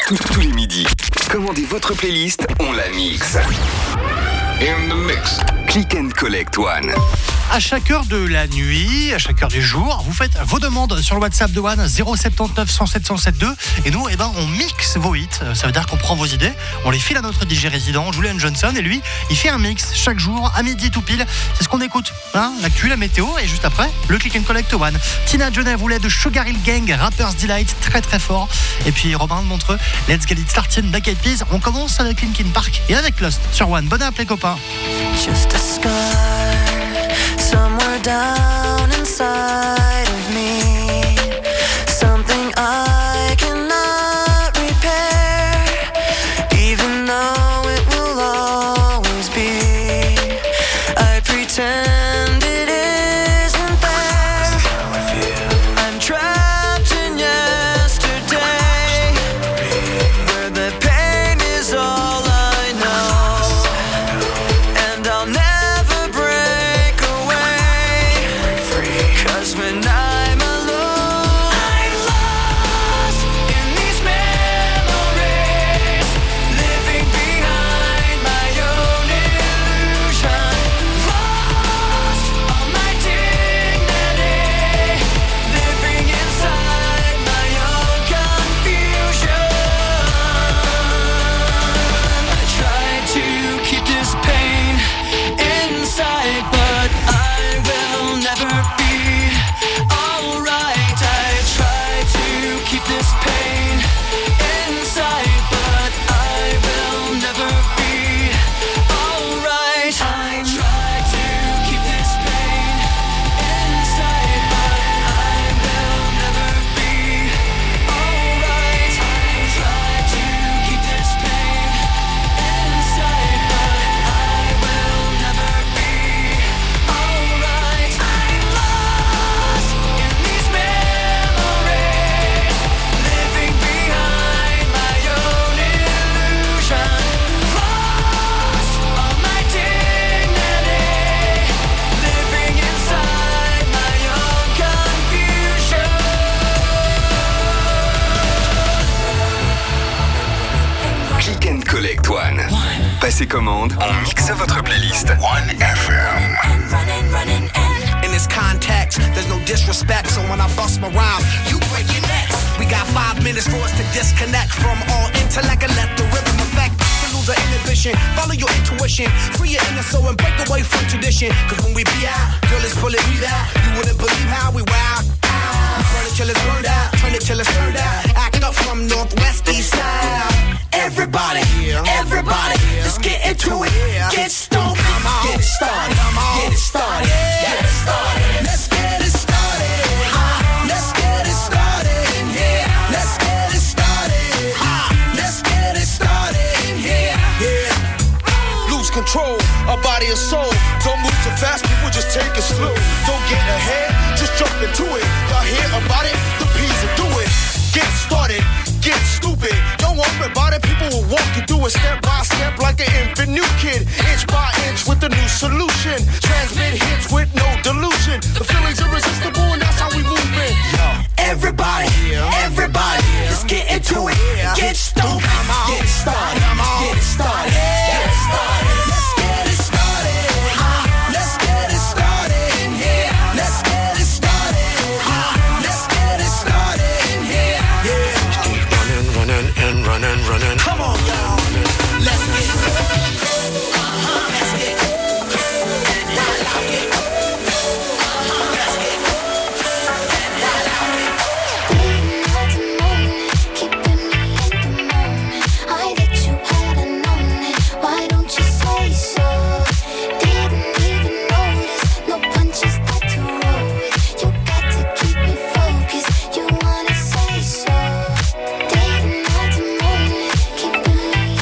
Tous les midis, commandez votre playlist, on la mixe. In the mix. Click and Collect One. À chaque heure de la nuit, à chaque heure du jour, vous faites vos demandes sur le WhatsApp de One 079 107 107 et nous, on mixe vos hits. Ça veut dire qu'on prend vos idées, on les file à notre DJ résident, Julian Johnson, et lui, il fait un mix chaque jour à midi tout pile. C'est ce qu'on écoute, l'actu, la météo, et juste après, le Click and Collect One. Tina Genève voulait de Sugar Hill Gang, Rapper's Delight, très très fort. Et puis Robin de Montreux, Let's Get It Started, Black Eyed Peas. On commence avec Linkin Park et avec Lost sur One. Bonne app les copains. Just a scar somewhere down inside of me, something I cannot repair, even though it will always be. I pretend it isn't there. I'm trapped in yesterday, where the pain is all I know, and I'll never break away. 'Cause when I'm alone, I'm lost in these memories, living behind my own illusion, lost all my dignity, living inside my own confusion. I try to keep this pain inside, but I will never be alright. I try to keep this pain inside, but I will never be alright. I try to keep this pain inside, but I will never be alright. I try to keep this pain inside, but I will never be alright. I'm lost in these memories, living behind my own illusion, lost all my dignity, living inside my own confusion. Click and Collect One. Passez commande, on mixe votre playlist. One FM. In this context, there's no disrespect, so when I bust my rhyme, you break your necks. We got 5 minutes for us to disconnect from all intellect and let the rhythm affect. To lose the inhibition, follow your intuition, free your inner soul and break away from tradition. 'Cause when we be out, girl, it's pulling me out. You wouldn't believe how we wild. We burn it till it's burned out, turn it till it's turned out. Act up from Northwest East Side. Everybody, everybody, let's get into it. Get stoned, get it started, get it started, get it started. Let's get it started. Let's get it started in here. Let's get it started. Let's get it started in here. Yeah. Lose control, our body and soul. Don't move too fast, people just take it slow. Don't get ahead, just jump into it. Y'all hear about it? The P's will do it. Get started, get stupid. Don't worry about it, people will walk you through it step by step like an infant new kid. Inch by inch with a new solution. Transmit hits with no delusion. The feeling's irresistible and that's how we move it. Everybody, everybody, let's get into it. Get stoked, get it started, get it started, get it started. Let's get it started. Let's get it started in here. Let's get it started. Let's get it started in here. Yeah. Running and running. Come on, y'all. Let's get it. Let's get it. And I like it. Let's get it. And I like it. Waiting at the moment, keeping me in the moment. I that you hadn't known it. Why don't you say so? Didn't even notice. No punches that to roll with. You got to keep me focused. You wanna say so? Waiting at the moment, keeping me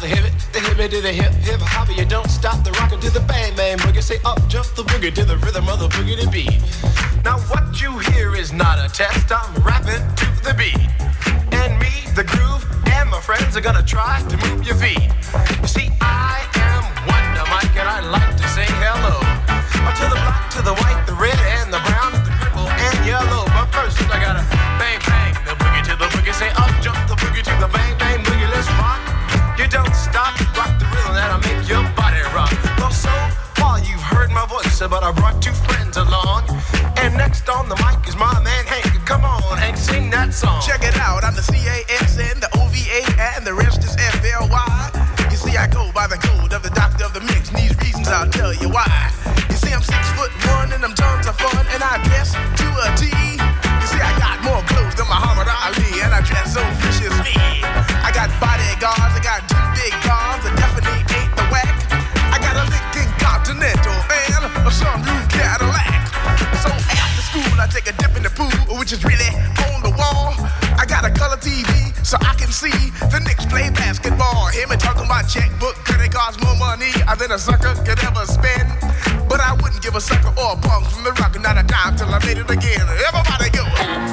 the hip to the hip, hip hopper. You don't stop the rockin' to the bang bang boogie. Say up jump the boogie to the rhythm of the boogie to beat. Now what you hear is not a test. I'm rapping to the beat, and me, the groove, and my friends are gonna try to move your feet. You see, I am Wonder Mike, and I like to say hello to the black, to the white, the red, and the brown, the purple, and yellow. But first, I gotta bang bang the boogie to the boogie. Say up jump the boogie to the bang bang boogie. Let's rock. You don't stop, rock the rhythm that'll make your body rock. Well, so far you've heard my voice, but I brought two friends along. And next on the mic is my man Hank. Come on, Hank, sing that song. Check it out, I'm the CASN, the OVA, and the rest is FLY. You see, I go by the code of the doctor of the mix, and these reasons I'll tell you why. You see, I'm 6'1", and I'm tons of fun, and I dress to a T. You see, I got more clothes than Muhammad Ali, and I dress so viciously. I got bodyguards, I got two big cars, I definitely ain't the whack. I got a Lincoln Continental and a sunroof Cadillac. So after school, I take a dip in the pool, which is really on the wall. I got a color TV, so I can see the Knicks play basketball. Him and talking my checkbook, could it cost more money than a sucker could ever spend? But I wouldn't give a sucker or a punk from the rock, not a dime till I made it again. Everybody go.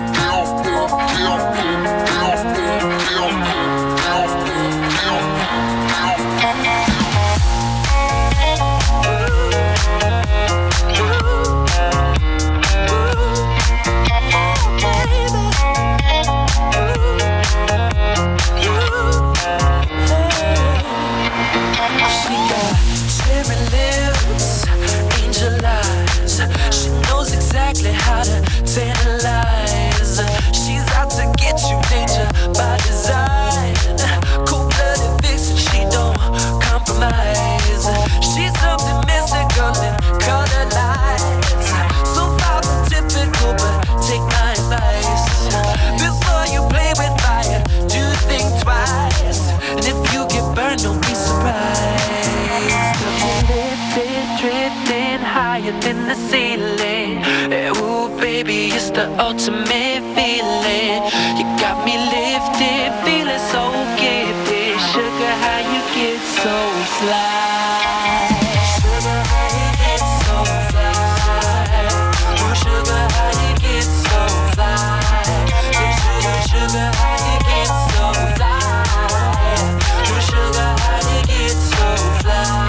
She got cherry lips, angel eyes. She knows exactly how to tantalize. She's out to get you, danger by design. Cold-blooded vixen, she don't compromise. She's something mystical in color lights. So far from typical, but take my advice. Before you play with fire, do think twice. And if you get burned, don't be surprised. Lifted, drifting higher than the ceiling. Ooh, baby, it's the ultimate feeling. You got me lifted, feeling so gifted. Sugar, how you get so fly? Sugar, how you get so fly? Ooh, sugar, how you get so fly? Ooh, sugar, how you get so fly? Ooh, sugar, how you get so fly?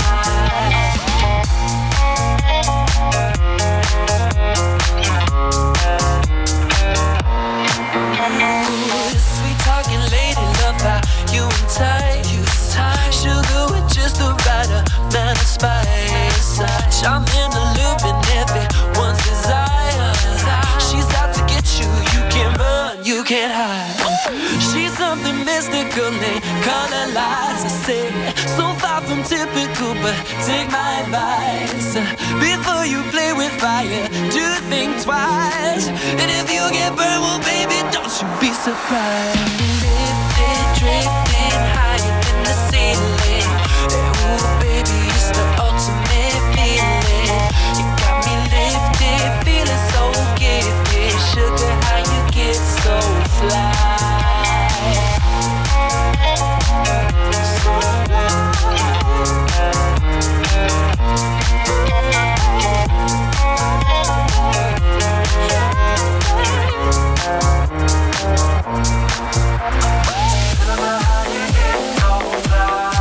Ooh, sweet talking lady, love how you entice. Sugar with just the right amount of spice. Charming, alluring, everyone's desire. She's out to get you, you can't run, you can't hide. She's something mystical in color lights. I say, so far from typical, but take my advice. Before you play with fire, do think twice. And if you get burned, well, baby, don't you be surprised. Lifted, drifting higher than the ceiling. Ooh, baby, it's the ultimate feeling. You got me lifted, feeling so gifted. Sugar, how you get so fly? So fly.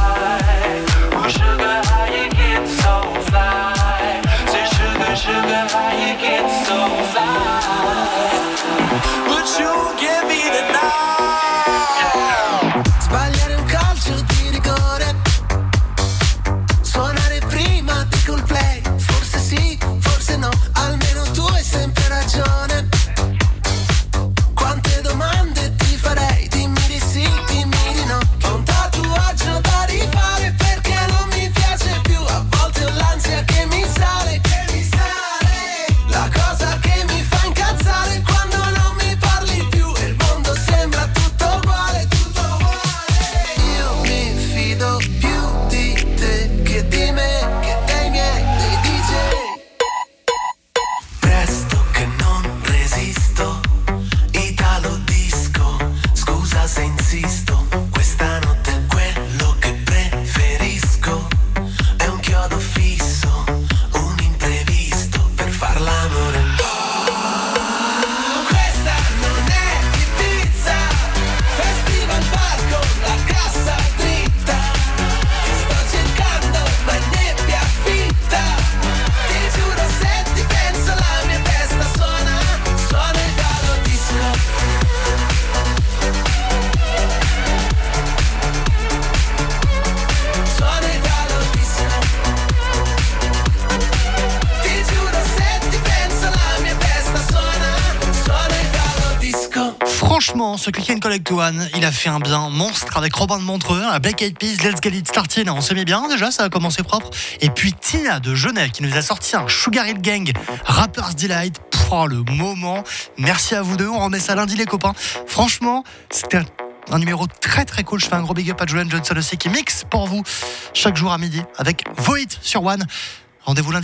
Franchement, ce Click and Collect One, il a fait un bien monstre avec Robin de Montreux, la Black Eyed Peas, Let's Get It Started. On s'est mis bien déjà, ça a commencé propre. Et puis Tina de Genève qui nous a sorti un Sugar Hill Gang, Rapper's Delight. Oh, le moment. Merci à vous deux. On remet ça lundi, les copains. Franchement, c'était un numéro très très cool. Je fais un gros big up à Julian Johnson aussi qui mixe pour vous chaque jour à midi avec Voit sur One. Rendez-vous lundi.